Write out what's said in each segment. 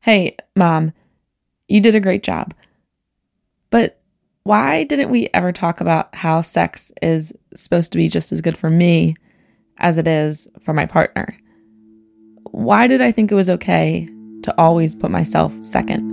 Hey, Mom, you did a great job. But why didn't we ever talk about how sex is supposed to be just as good for me as it is for my partner? Why did I think it was okay to always put myself second?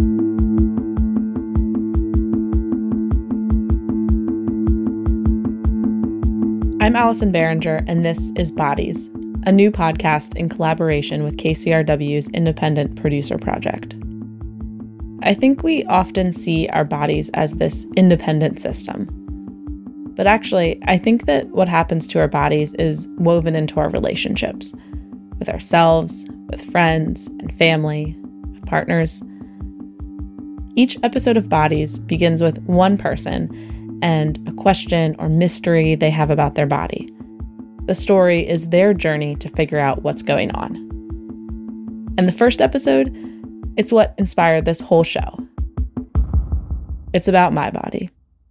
I'm Allison Behringer, and this is Bodies, a new podcast in collaboration with KCRW's Independent Producer Project. I think we often see our bodies as this independent system. But actually, I think that what happens to our bodies is woven into our relationships, with ourselves, with friends and family, with partners. Each episode of Bodies begins with one person and a question or mystery they have about their body. The story is their journey to figure out what's going on. And the first episode, it's what inspired this whole show. It's about my body.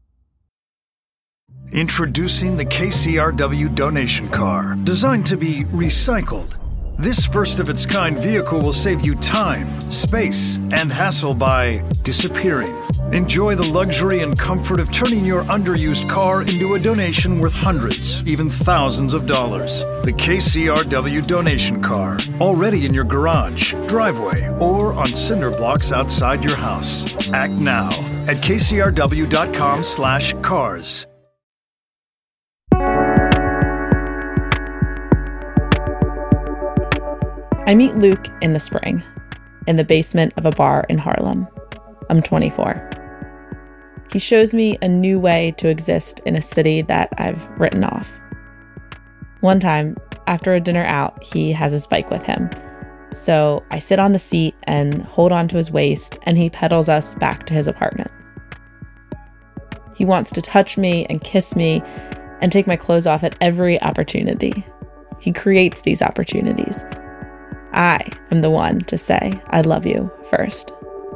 Introducing the KCRW donation car, designed to be recycled. This first-of-its-kind vehicle will save you time, space, and hassle by disappearing. Enjoy the luxury and comfort of turning your underused car into a donation worth hundreds, even thousands of dollars. The KCRW donation car, already in your garage, driveway, or on cinder blocks outside your house. Act now at kcrw.com/cars. I meet Luke in the spring, in the basement of a bar in Harlem. I'm 24. He shows me a new way to exist in a city that I've written off. One time, after a dinner out, he has his bike with him. So I sit on the seat and hold onto his waist, and he pedals us back to his apartment. He wants to touch me and kiss me and take my clothes off at every opportunity. He creates these opportunities. I am the one to say, I love you first.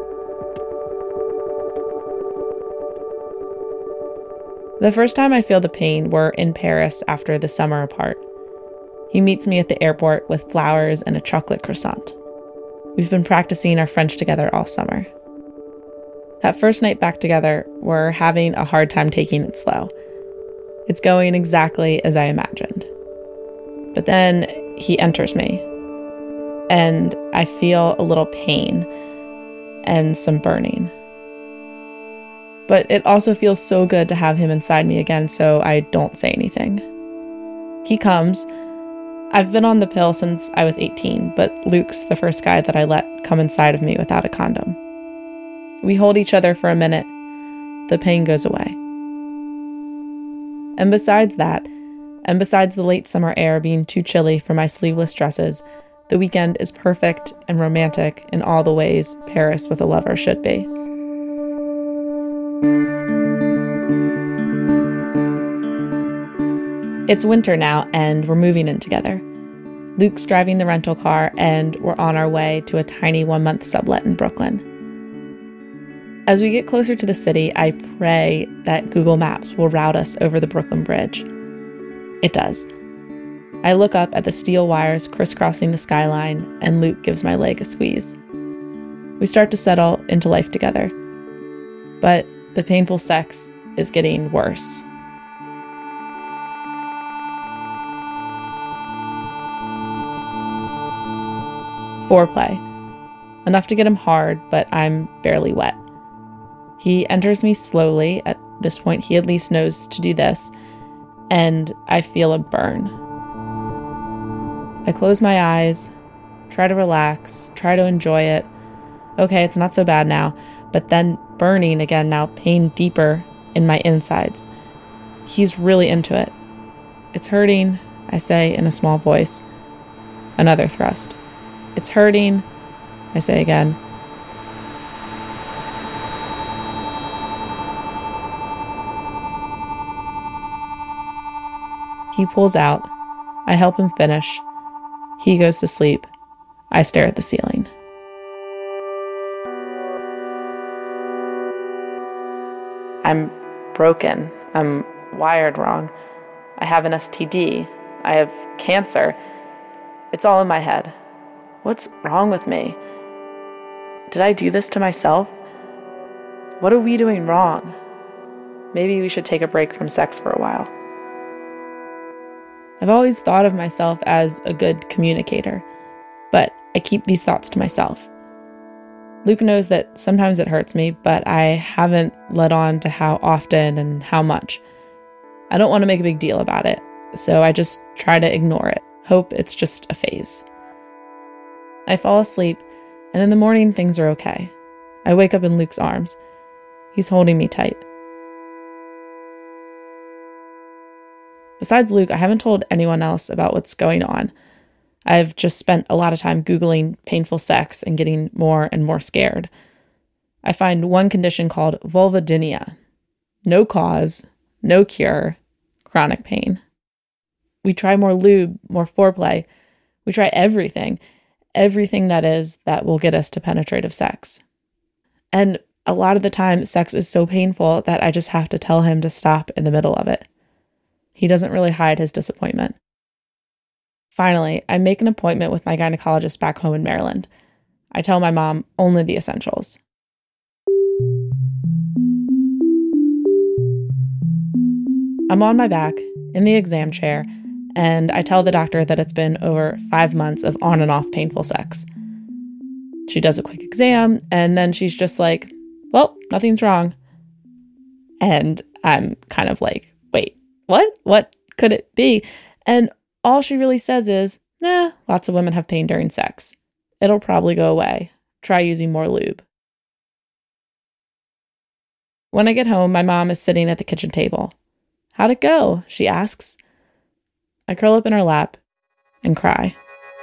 The first time I feel the pain, we're in Paris after the summer apart. He meets me at the airport with flowers and a chocolate croissant. We've been practicing our French together all summer. That first night back together, we're having a hard time taking it slow. It's going exactly as I imagined. But then he enters me, and I feel a little pain and some burning. But it also feels so good to have him inside me again, so I don't say anything. He comes. I've been on the pill since I was 18, but Luke's the first guy that I let come inside of me without a condom. We hold each other for a minute. The pain goes away. And besides that, and besides the late summer air being too chilly for my sleeveless dresses, the weekend is perfect and romantic in all the ways Paris with a lover should be. It's winter now, and we're moving in together. Luke's driving the rental car, and we're on our way to a tiny 1-month sublet in Brooklyn. As we get closer to the city, I pray that Google Maps will route us over the Brooklyn Bridge. It does. I look up at the steel wires crisscrossing the skyline, and Luke gives my leg a squeeze. We start to settle into life together. But the painful sex is getting worse. Foreplay. Enough to get him hard, but I'm barely wet. He enters me slowly. At this point, he at least knows to do this, and I feel a burn. I close my eyes, try to relax, try to enjoy it. Okay, it's not so bad now, but then burning again, now pain deeper in my insides. He's really into it. It's hurting, I say in a small voice. Another thrust. It's hurting, I say again. He pulls out. I help him finish. He goes to sleep. I stare at the ceiling. I'm broken. I'm wired wrong. I have an STD. I have cancer. It's all in my head. What's wrong with me? Did I do this to myself? What are we doing wrong? Maybe we should take a break from sex for a while. I've always thought of myself as a good communicator, but I keep these thoughts to myself. Luke knows that sometimes it hurts me, but I haven't let on to how often and how much. I don't want to make a big deal about it, so I just try to ignore it, hope it's just a phase. I fall asleep, and in the morning things are okay. I wake up in Luke's arms. He's holding me tight. Besides Luke, I haven't told anyone else about what's going on. I've just spent a lot of time Googling painful sex and getting more and more scared. I find one condition called vulvodynia. No cause, no cure, chronic pain. We try more lube, more foreplay. We try everything that will get us to penetrative sex. And a lot of the time, sex is so painful that I just have to tell him to stop in the middle of it. He doesn't really hide his disappointment. Finally, I make an appointment with my gynecologist back home in Maryland. I tell my mom only the essentials. I'm on my back in the exam chair, and I tell the doctor that it's been over 5 months of on and off painful sex. She does a quick exam, and then she's just like, well, nothing's wrong. And I'm kind of like, wait, what? What could it be? And all she really says is, nah, lots of women have pain during sex. It'll probably go away. Try using more lube. When I get home, my mom is sitting at the kitchen table. How'd it go? She asks. I curl up in her lap and cry.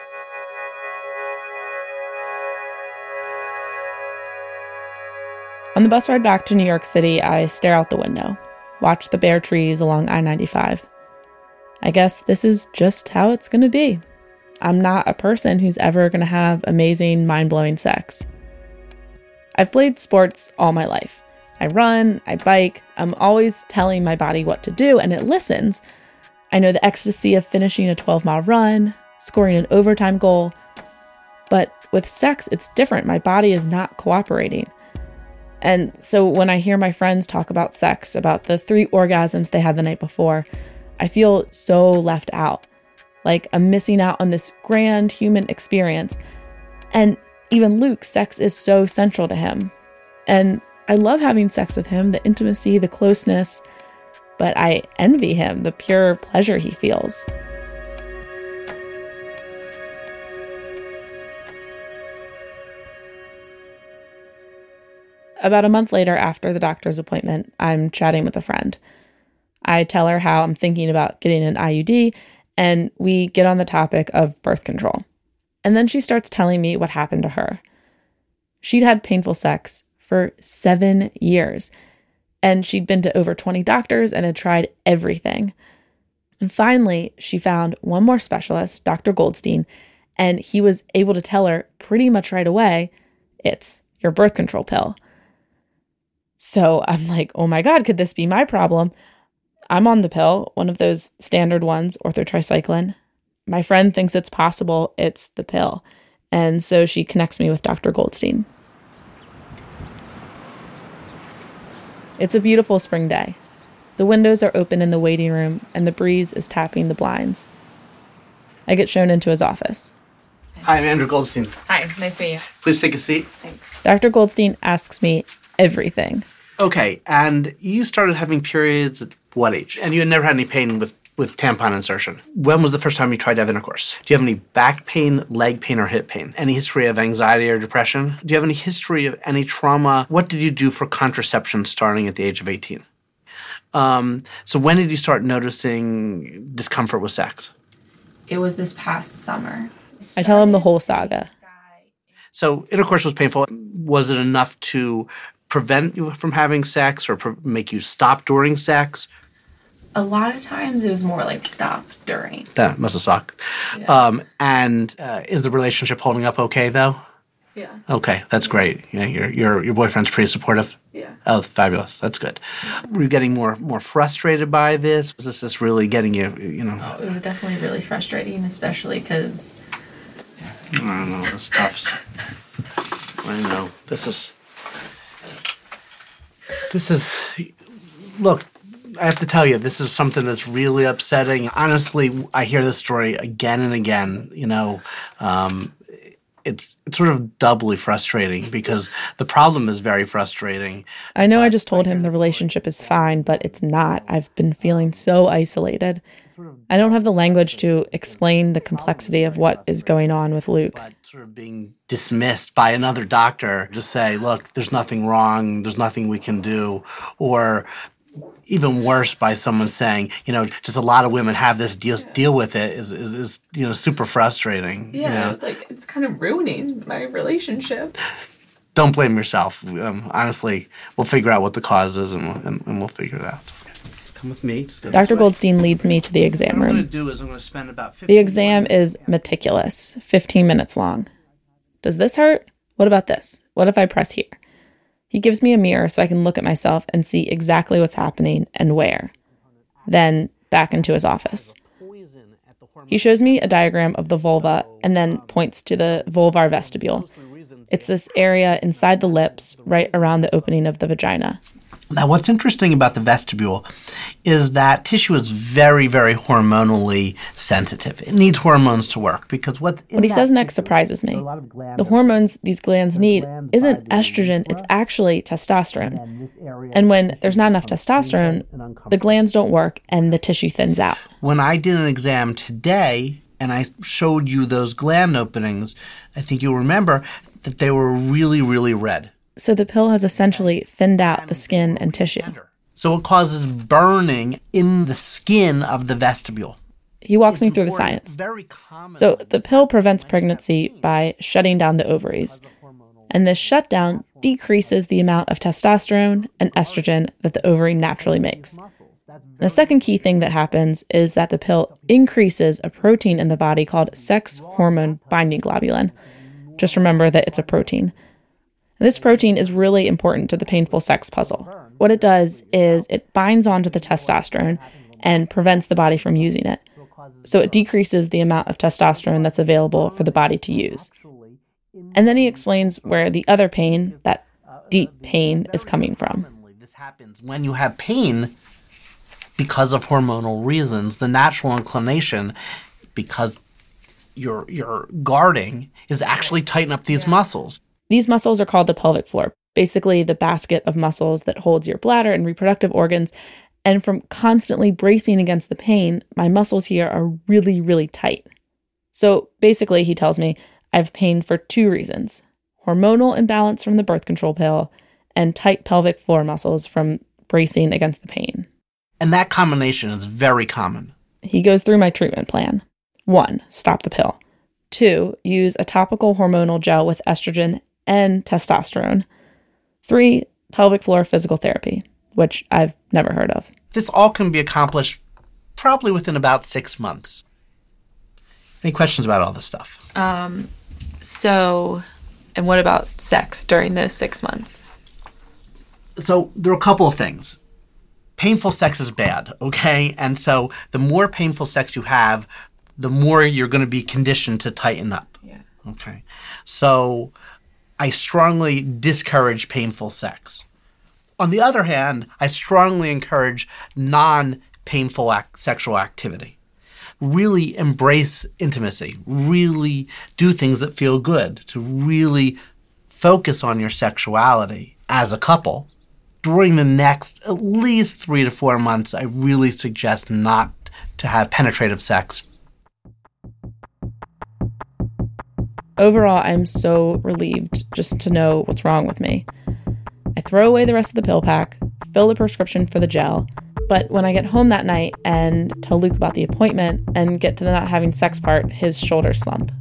On the bus ride back to New York City, I stare out the window, watch the bare trees along I-95. I guess this is just how it's going to be. I'm not a person who's ever going to have amazing, mind-blowing sex. I've played sports all my life. I run, I bike, I'm always telling my body what to do, and it listens. I know the ecstasy of finishing a 12-mile run, scoring an overtime goal. But with sex, it's different. My body is not cooperating. And so when I hear my friends talk about sex, about the 3 orgasms they had the night before, I feel so left out, like I'm missing out on this grand human experience. And even Luke, sex is so central to him. And I love having sex with him, the intimacy, the closeness, but I envy him, the pure pleasure he feels. About a month later, after the doctor's appointment, I'm chatting with a friend. I tell her how I'm thinking about getting an IUD, and we get on the topic of birth control. And then she starts telling me what happened to her. She'd had painful sex for 7 years, and she'd been to over 20 doctors and had tried everything. And finally, she found one more specialist, Dr. Goldstein, and he was able to tell her pretty much right away, it's your birth control pill. So I'm like, oh my God, could this be my problem? I'm on the pill, one of those standard ones, orthotricycline. My friend thinks it's possible it's the pill. And so she connects me with Dr. Goldstein. It's a beautiful spring day. The windows are open in the waiting room, and the breeze is tapping the blinds. I get shown into his office. Hi, I'm Andrew Goldstein. Hi, nice to meet you. Please take a seat. Thanks. Dr. Goldstein asks me everything. Okay, and you started having periods at what age? And you had never had any pain with tampon insertion. When was the first time you tried to have intercourse? Do you have any back pain, leg pain, or hip pain? Any history of anxiety or depression? Do you have any history of any trauma? What did you do for contraception starting at the age of 18? So when did you start noticing discomfort with sex? It was this past summer. I tell him the whole saga. So intercourse was painful. Was it enough to prevent you from having sex or make you stop during sex? A lot of times it was more like stop during. That must have sucked. Yeah. And is the relationship holding up okay, though? Yeah. Okay, that's great. Yeah, your boyfriend's pretty supportive. Yeah. Oh, fabulous. That's good. Were you getting more frustrated by this? Was this really getting you, Oh, it was definitely really frustrating, especially because... I don't know, the stuff's... I know. Look, I have to tell you, this is something that's really upsetting. Honestly, I hear this story again and again. It's sort of doubly frustrating because the problem is very frustrating. I know I just told him the relationship is fine, but it's not. I've been feeling so isolated. I don't have the language to explain the complexity of what is going on with Luke. But sort of being dismissed by another doctor to say, look, there's nothing wrong, there's nothing we can do, or even worse, by someone saying, just a lot of women have this deal with it is super frustrating. Yeah, it's kind of ruining my relationship. Don't blame yourself. Honestly, we'll figure out what the cause is and we'll figure it out. Come with me. Dr. Goldstein leads me to the exam room. What I'm going to do is I'm going to spend about 15 The exam is meticulous, 15 minutes long. Does this hurt? What about this? What if I press here? He gives me a mirror so I can look at myself and see exactly what's happening and where. Then back into his office. He shows me a diagram of the vulva and then points to the vulvar vestibule. It's this area inside the lips, right around the opening of the vagina. Now, what's interesting about the vestibule is that tissue is very, very hormonally sensitive. It needs hormones to work because what he says next surprises me. The hormones these glands need isn't estrogen, it's actually testosterone. And when there's not enough testosterone, the glands don't work and the tissue thins out. When I did an exam today and I showed you those gland openings, I think you'll remember that they were really, really red. So the pill has essentially thinned out the skin and tissue. So it causes burning in the skin of the vestibule. He walks me through the science. So the pill prevents pregnancy by shutting down the ovaries. And this shutdown decreases the amount of testosterone and estrogen that the ovary naturally makes. The second key thing that happens is that the pill increases a protein in the body called sex hormone binding globulin. Just remember that it's a protein. This protein is really important to the painful sex puzzle. What it does is it binds onto the testosterone and prevents the body from using it. So it decreases the amount of testosterone that's available for the body to use. And then he explains where the other pain, that deep pain, is coming from. This happens when you have pain because of hormonal reasons. The natural inclination, because you're guarding, is actually tighten up these muscles. These muscles are called the pelvic floor, basically the basket of muscles that holds your bladder and reproductive organs. And from constantly bracing against the pain, my muscles here are really, really tight. So basically, he tells me, I have pain for two reasons: hormonal imbalance from the birth control pill and tight pelvic floor muscles from bracing against the pain. And that combination is very common. He goes through my treatment plan. 1, stop the pill. 2, use a topical hormonal gel with estrogen and testosterone. 3, pelvic floor physical therapy, which I've never heard of. This all can be accomplished probably within about 6 months. Any questions about all this stuff? And what about sex during those 6 months? So there are a couple of things. Painful sex is bad, okay? And so the more painful sex you have, the more you're going to be conditioned to tighten up. Yeah. Okay. So I strongly discourage painful sex. On the other hand, I strongly encourage non-painful sexual activity. Really embrace intimacy. Really do things that feel good. To really focus on your sexuality as a couple. During the next at least 3 to 4 months, I really suggest not to have penetrative sex. Overall, I'm so relieved just to know what's wrong with me. I throw away the rest of the pill pack, fill the prescription for the gel, but when I get home that night and tell Luke about the appointment and get to the not having sex part, his shoulders slump.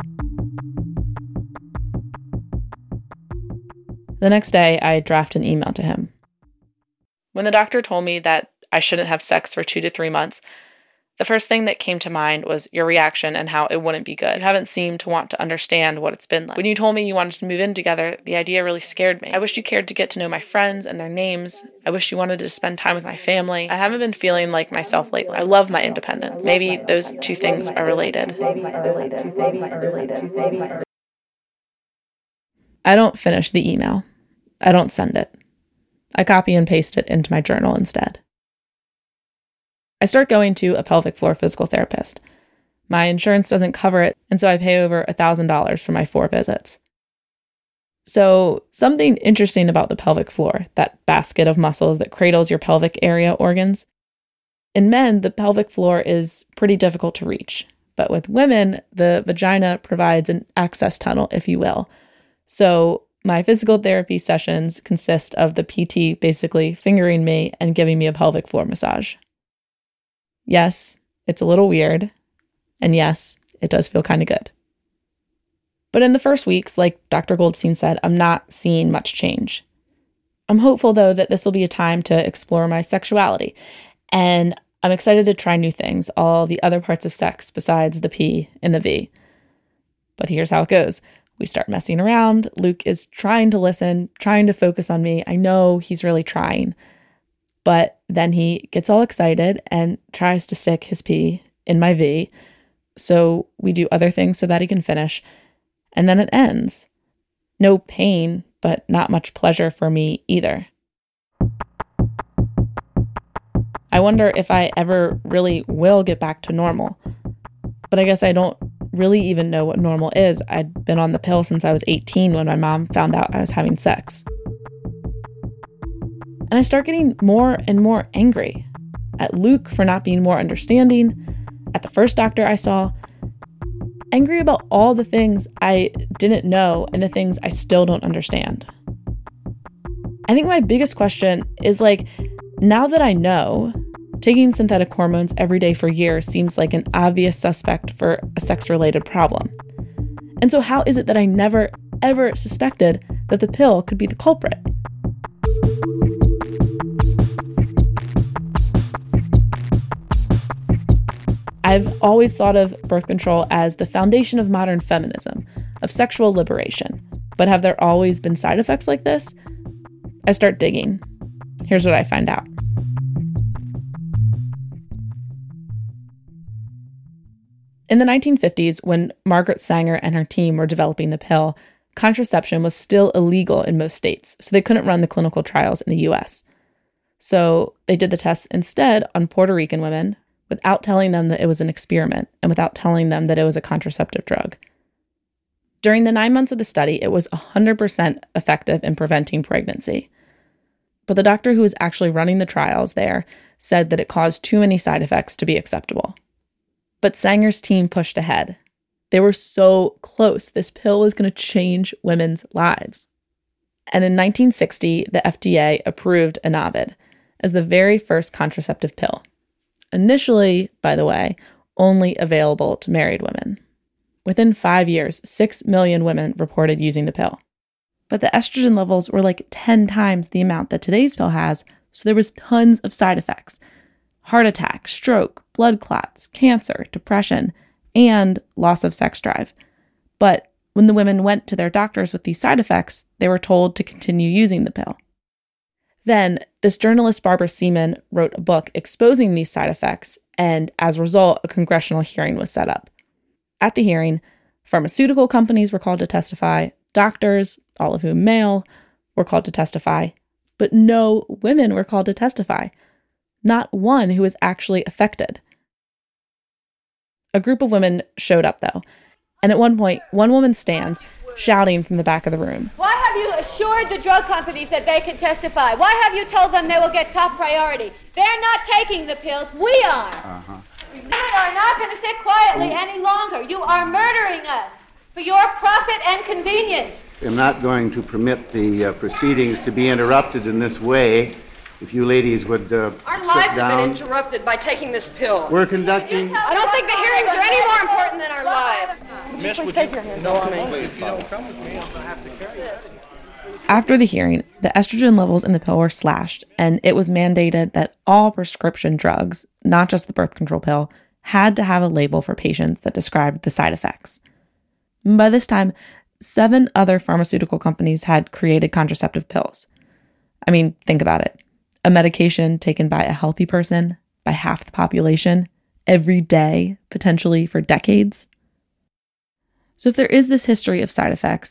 The next day, I draft an email to him. When the doctor told me that I shouldn't have sex for 2 to 3 months, the first thing that came to mind was your reaction and how it wouldn't be good. You haven't seemed to want to understand what it's been like. When you told me you wanted to move in together, the idea really scared me. I wished you cared to get to know my friends and their names. I wish you wanted to spend time with my family. I haven't been feeling like myself lately. I love my independence. Maybe those two things are related. I don't finish the email. I don't send it. I copy and paste it into my journal instead. I start going to a pelvic floor physical therapist. My insurance doesn't cover it, and so I pay over $1,000 for my 4 visits. So something interesting about the pelvic floor, that basket of muscles that cradles your pelvic area organs. In men, the pelvic floor is pretty difficult to reach. But with women, the vagina provides an access tunnel, if you will. So my physical therapy sessions consist of the PT basically fingering me and giving me a pelvic floor massage. Yes, it's a little weird. And yes, it does feel kind of good. But in the first weeks, like Dr. Goldstein said, I'm not seeing much change. I'm hopeful, though, that this will be a time to explore my sexuality. And I'm excited to try new things, all the other parts of sex besides the P and the V. But here's how it goes. We start messing around. Luke is trying to listen, trying to focus on me. I know he's really trying. But then he gets all excited and tries to stick his P in my V. So we do other things so that he can finish. And then it ends. No pain, but not much pleasure for me either. I wonder if I ever really will get back to normal. But I guess I don't really even know what normal is. I'd been on the pill since I was 18 when my mom found out I was having sex. And I start getting more and more angry at Luke for not being more understanding, at the first doctor I saw, angry about all the things I didn't know and the things I still don't understand. I think my biggest question is now that I know, taking synthetic hormones every day for years seems like an obvious suspect for a sex-related problem. And so how is it that I never, ever suspected that the pill could be the culprit? I've always thought of birth control as the foundation of modern feminism, of sexual liberation. But have there always been side effects like this? I start digging. Here's what I find out. In the 1950s, when Margaret Sanger and her team were developing the pill, contraception was still illegal in most states, so they couldn't run the clinical trials in the US. So they did the tests instead on Puerto Rican women, without telling them that it was an experiment and without telling them that it was a contraceptive drug. During the 9 months of the study, it was 100% effective in preventing pregnancy. But the doctor who was actually running the trials there said that it caused too many side effects to be acceptable. But Sanger's team pushed ahead. They were so close. This pill was going to change women's lives. And in 1960, the FDA approved Anavid as the very first contraceptive pill. Initially, by the way, only available to married women. Within 5 years, 6 million women reported using the pill. But the estrogen levels were 10 times the amount that today's pill has, so there was tons of side effects. Heart attack, stroke, blood clots, cancer, depression, and loss of sex drive. But when the women went to their doctors with these side effects, they were told to continue using the pill. Then, this journalist Barbara Seaman wrote a book exposing these side effects, and as a result, a congressional hearing was set up. At the hearing, pharmaceutical companies were called to testify, doctors, all of whom male, were called to testify, but no women were called to testify. Not one who was actually affected. A group of women showed up, though, and at one point, one woman stands, shouting from the back of the room. Why have you assured the drug companies that they can testify? Why have you told them they will get top priority? They're not taking the pills. We are. Women are not going to sit quietly any longer. You are murdering us for your profit and convenience. I'm not going to permit the proceedings to be interrupted in this way. If you ladies would Our lives have been interrupted by taking this pill. We're conducting... I don't think the hearings are any more important than our lives. Miss, would you take your hands off me? Please, if you don't come with me, I'm going to have to carry this. After the hearing, the estrogen levels in the pill were slashed, and it was mandated that all prescription drugs, not just the birth control pill, had to have a label for patients that described the side effects. By this time, 7 other pharmaceutical companies had created contraceptive pills. I mean, think about it. A medication taken by a healthy person, by half the population, every day, potentially for decades. So if there is this history of side effects,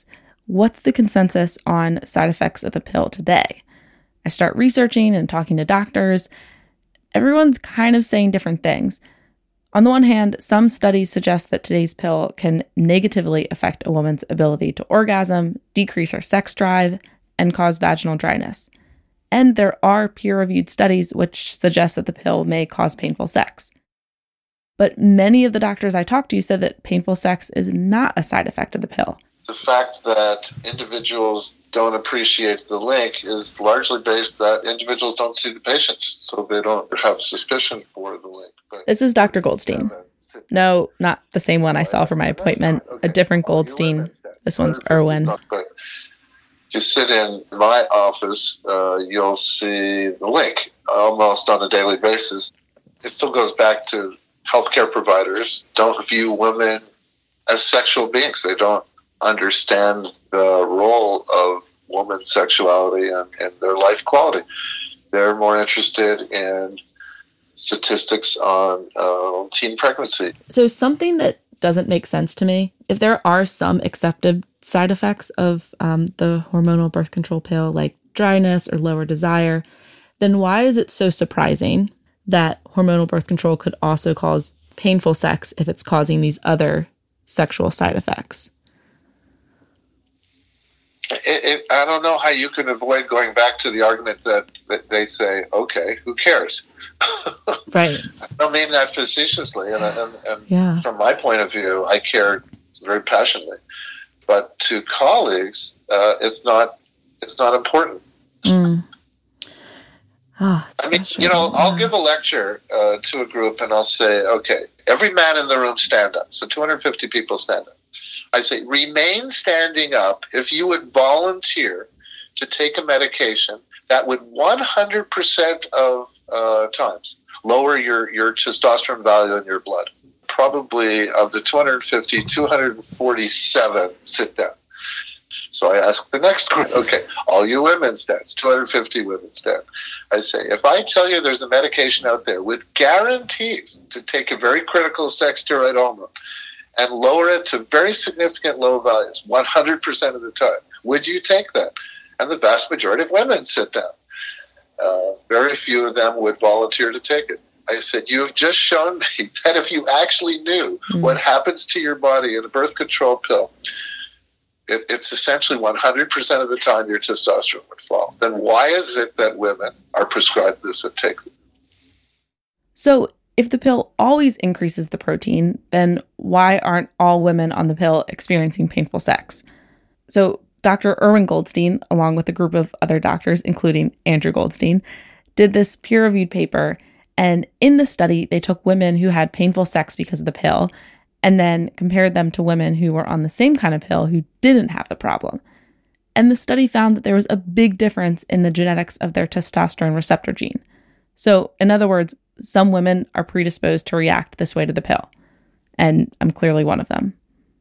what's the consensus on side effects of the pill today? I start researching and talking to doctors. Everyone's kind of saying different things. On the one hand, some studies suggest that today's pill can negatively affect a woman's ability to orgasm, decrease her sex drive, and cause vaginal dryness. And there are peer-reviewed studies which suggest that the pill may cause painful sex. But many of the doctors I talked to said that painful sex is not a side effect of the pill. The fact that individuals don't appreciate the link is largely based that individuals don't see the patients, so they don't have suspicion for the link. But this is Dr. Goldstein. No, not the same one I saw for my appointment. A different Goldstein. This one's Irwin. If you sit in my office, you'll see the link almost on a daily basis. It still goes back to healthcare providers don't view women as sexual beings. They don't understand the role of women's sexuality and their life quality. They're more interested in statistics on teen pregnancy. So something that doesn't make sense to me, if there are some accepted side effects of the hormonal birth control pill, like dryness or lower desire, then why is it so surprising that hormonal birth control could also cause painful sex if it's causing these other sexual side effects? I don't know how you can avoid going back to the argument that they say, okay, who cares? Right. I don't mean that facetiously. And from my point of view, I care very passionately. But to colleagues, it's not important. Mm. I mean, I'll give a lecture to a group and I'll say, okay, every man in the room stand up. So 250 people stand up. I say, remain standing up if you would volunteer to take a medication that would 100% of times lower your testosterone value in your blood. Probably of the 250, 247 sit down. So I ask the next group, okay, all you women stand, 250 women stand. I say, if I tell you there's a medication out there with guarantees to take a very critical sex steroid hormone and lower it to very significant low values, 100% of the time, would you take that? And the vast majority of women sit down. Very few of them would volunteer to take it. I said, you have just shown me that if you actually knew what happens to your body in a birth control pill, it's essentially 100% of the time your testosterone would fall. Then why is it that women are prescribed this and take it? So if the pill always increases the protein, then why aren't all women on the pill experiencing painful sex? So Dr. Irwin Goldstein, along with a group of other doctors, including Andrew Goldstein, did this peer-reviewed paper. And in the study, they took women who had painful sex because of the pill and then compared them to women who were on the same kind of pill who didn't have the problem. And the study found that there was a big difference in the genetics of their testosterone receptor gene. So, in other words, some women are predisposed to react this way to the pill. And I'm clearly one of them.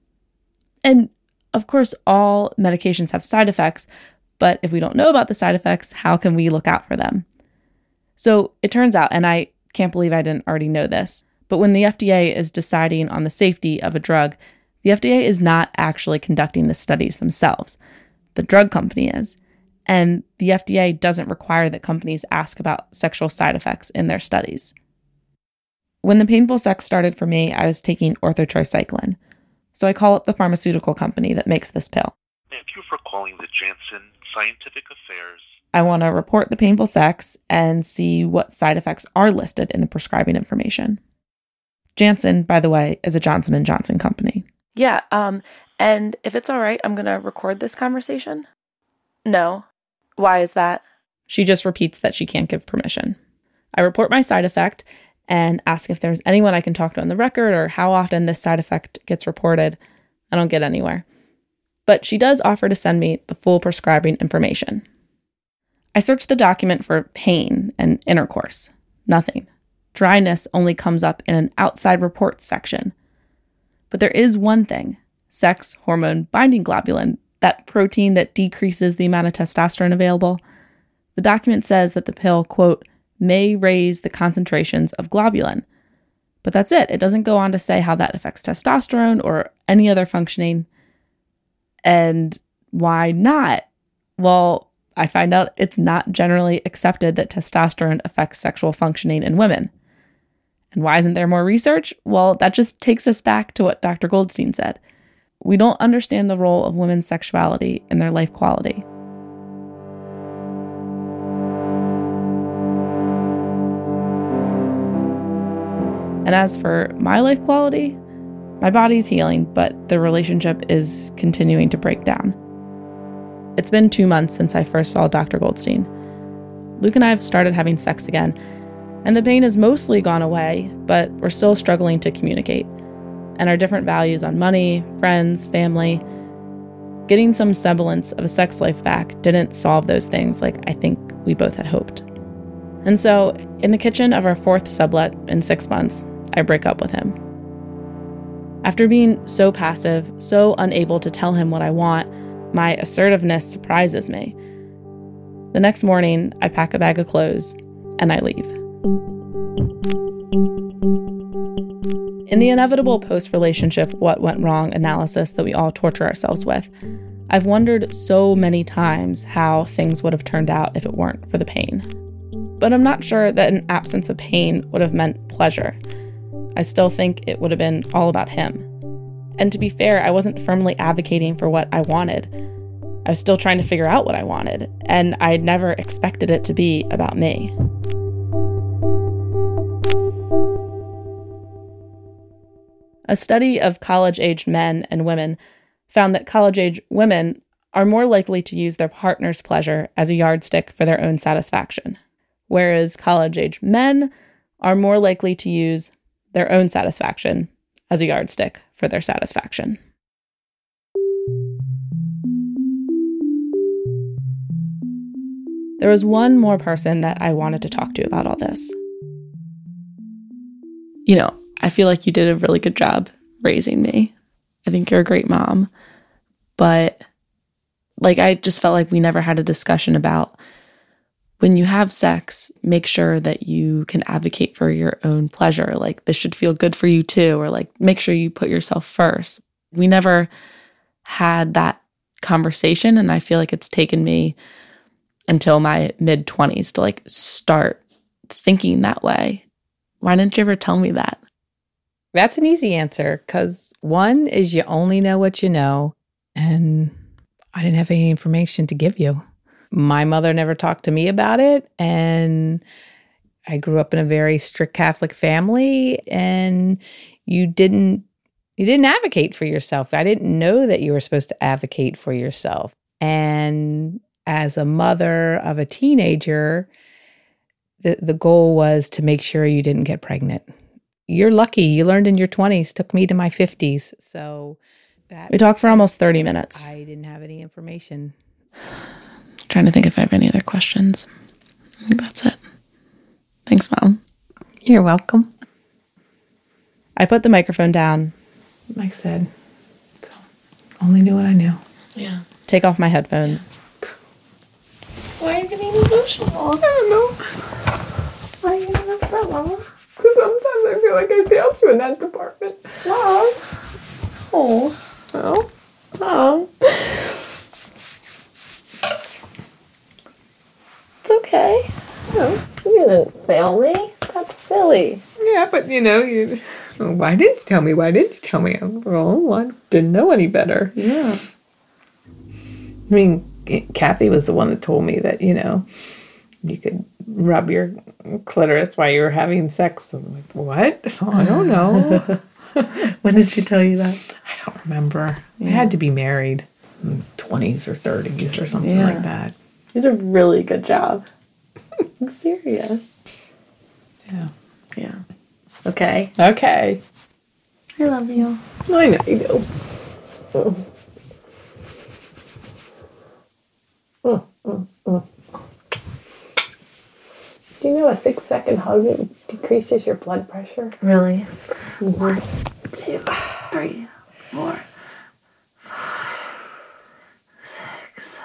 And of course, all medications have side effects, but if we don't know about the side effects, how can we look out for them? So it turns out, and I can't believe I didn't already know this, but when the FDA is deciding on the safety of a drug, the FDA is not actually conducting the studies themselves. The drug company is. And the FDA doesn't require that companies ask about sexual side effects in their studies. When the painful sex started for me, I was taking orthotricycline. So I call up the pharmaceutical company that makes this pill. Thank you for calling the Janssen Scientific Affairs. I want to report the painful sex and see what side effects are listed in the prescribing information. Janssen, by the way, is a Johnson & Johnson company. Yeah, and if it's all right, I'm going to record this conversation? No. Why is that? She just repeats that she can't give permission. I report my side effect and ask if there's anyone I can talk to on the record or how often this side effect gets reported. I don't get anywhere. But she does offer to send me the full prescribing information. I search the document for pain and intercourse. Nothing. Dryness only comes up in an outside reports section. But there is one thing, sex hormone binding globulin, that protein that decreases the amount of testosterone available. The document says that the pill, quote, may raise the concentrations of globulin. But that's it. It doesn't go on to say how that affects testosterone or any other functioning. And why not? Well, I find out it's not generally accepted that testosterone affects sexual functioning in women. And why isn't there more research? Well, that just takes us back to what Dr. Goldstein said. We don't understand the role of women's sexuality in their life quality. And as for my life quality, my body's healing, but the relationship is continuing to break down. It's been 2 months since I first saw Dr. Goldstein. Luke and I have started having sex again, and the pain has mostly gone away, but we're still struggling to communicate. And our different values on money, friends, family, getting some semblance of a sex life back didn't solve those things like I think we both had hoped. And so, in the kitchen of our 4th sublet in 6 months, I break up with him. After being so passive, so unable to tell him what I want, my assertiveness surprises me. The next morning, I pack a bag of clothes and I leave. In the inevitable post-relationship what went wrong analysis that we all torture ourselves with, I've wondered so many times how things would have turned out if it weren't for the pain. But I'm not sure that an absence of pain would have meant pleasure. I still think it would have been all about him. And to be fair, I wasn't firmly advocating for what I wanted. I was still trying to figure out what I wanted, and I never expected it to be about me. A study of college-aged men and women found that college-age women are more likely to use their partner's pleasure as a yardstick for their own satisfaction, whereas college-age men are more likely to use their own satisfaction as a yardstick for their satisfaction. There was one more person that I wanted to talk to about all this. You know, I feel like you did a really good job raising me. I think you're a great mom. But, I just felt like we never had a discussion about when you have sex, make sure that you can advocate for your own pleasure. This should feel good for you too. Or make sure you put yourself first. We never had that conversation. And I feel like it's taken me until my mid-20s to start thinking that way. Why didn't you ever tell me that? That's an easy answer, because one is you only know what you know, and I didn't have any information to give you. My mother never talked to me about it, and I grew up in a very strict Catholic family, and you didn't advocate for yourself. I didn't know that you were supposed to advocate for yourself. And as a mother of a teenager, the goal was to make sure you didn't get pregnant. You're lucky. You learned in your 20s, took me to my 50s. So we talked for almost 30 minutes. I didn't have any information. Trying to think if I have any other questions. I think that's it. Thanks, Mom. You're welcome. I put the microphone down. Like I said, only knew what I knew. Yeah. Take off my headphones. Yeah. Why are you getting emotional? I don't know. Why are you getting upset, Mama? Because sometimes I feel like I failed you in that department. Mom. Oh. Oh. Mom. It's okay. No, you didn't fail me. That's silly. Yeah, but why didn't you tell me? Why didn't you tell me? Well, I didn't know any better. Yeah. I mean, Kathy was the one that told me that, you could rub your clitoris while you were having sex. I'm like, what? Oh, I don't know. When did she tell you that? I don't remember. Yeah. I had to be married in 20s or 30s or something like that. You did a really good job. I'm serious. Yeah. Yeah. Okay. Okay. I love you. I know you do. Do you know a 6-second hug decreases your blood pressure? Really? Mm-hmm. 1, 2, 3, 4, 5, 6.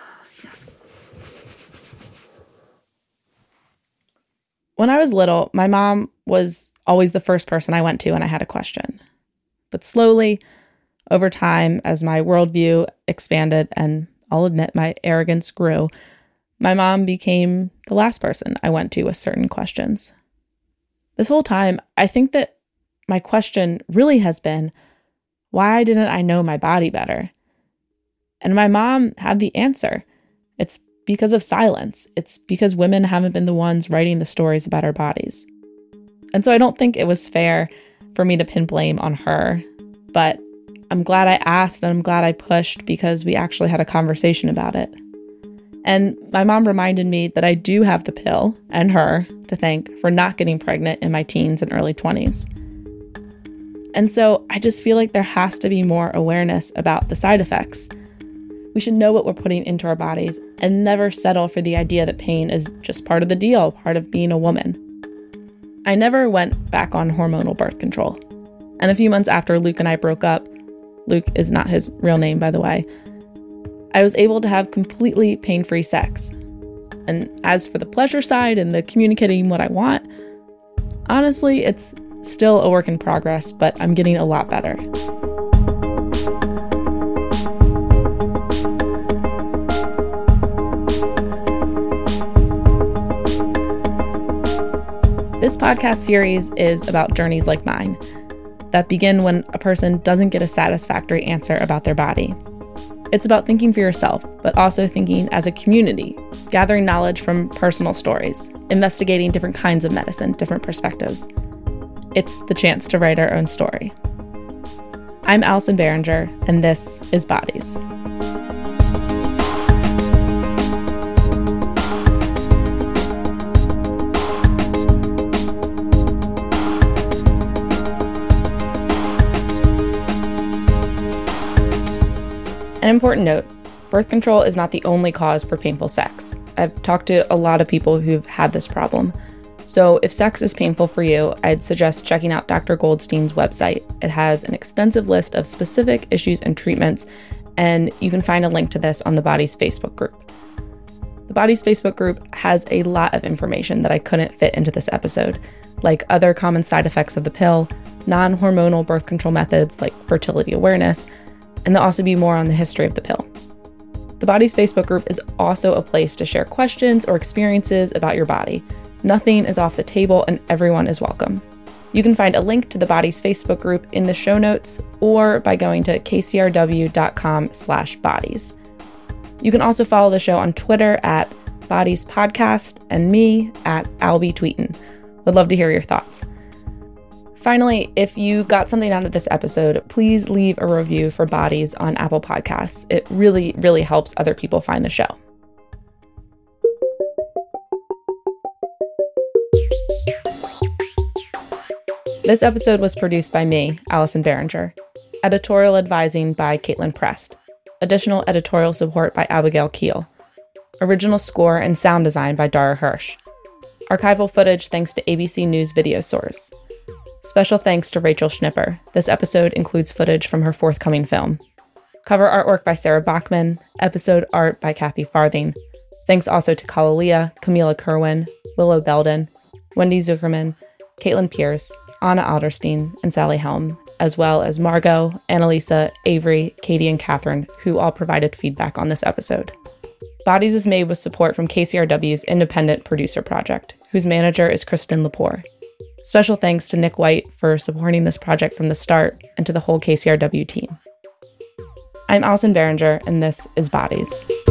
When I was little, my mom was always the first person I went to when I had a question. But slowly, Over time, as my worldview expanded and I'll admit my arrogance grew, my mom became the last person I went to with certain questions. This whole time, I think that my question really has been, why didn't I know my body better? And my mom had the answer. It's because of silence. It's because women haven't been the ones writing the stories about our bodies. And so I don't think it was fair for me to pin blame on her, but I'm glad I asked and I'm glad I pushed because we actually had a conversation about it. And my mom reminded me that I do have the pill and her to thank for not getting pregnant in my teens and early 20s. And so I just feel like there has to be more awareness about the side effects. We should know what we're putting into our bodies and never settle for the idea that pain is just part of the deal, part of being a woman. I never went back on hormonal birth control. And a few months after Luke and I broke up, Luke is not his real name, by the way, I was able to have completely pain-free sex. And as for the pleasure side and the communicating what I want, honestly, it's still a work in progress, but I'm getting a lot better. This podcast series is about journeys like mine that begin when a person doesn't get a satisfactory answer about their body. It's about thinking for yourself, but also thinking as a community, gathering knowledge from personal stories, investigating different kinds of medicine, different perspectives. It's the chance to write our own story. I'm Allison Behringer, and this is Bodies. An important note, birth control is not the only cause for painful sex. I've talked to a lot of people who've had this problem. So if sex is painful for you, I'd suggest checking out Dr. Goldstein's website. It has an extensive list of specific issues and treatments, and you can find a link to this on the Bodies Facebook group. The Bodies Facebook group has a lot of information that I couldn't fit into this episode, like other common side effects of the pill, non-hormonal birth control methods like fertility awareness, and there'll also be more on the history of the pill. The Bodies Facebook group is also a place to share questions or experiences about your body. Nothing is off the table and everyone is welcome. You can find a link to the Bodies Facebook group in the show notes or by going to kcrw.com/bodies. You can also follow the show on Twitter at Bodies Podcast and me at Albie Tweeten. Would love to hear your thoughts. Finally, if you got something out of this episode, please leave a review for Bodies on Apple Podcasts. It really, really helps other people find the show. This episode was produced by me, Allison Behringer. Editorial advising by Caitlin Prest. Additional editorial support by Abigail Keel. Original score and sound design by Dara Hirsch. Archival footage thanks to ABC News Video Source. Special thanks to Rachel Schnipper. This episode includes footage from her forthcoming film. Cover artwork by Sarah Bachman. Episode art by Kathy Farthing. Thanks also to Kalalia, Camila Kerwin, Willow Belden, Wendy Zuckerman, Caitlin Pierce, Anna Alderstein, and Sally Helm, as well as Margot, Annalisa, Avery, Katie, and Catherine, who all provided feedback on this episode. Bodies is made with support from KCRW's Independent Producer Project, whose manager is Kristen Lepore. Special thanks to Nick White for supporting this project from the start and to the whole KCRW team. I'm Allison Behringer, and this is Bodies.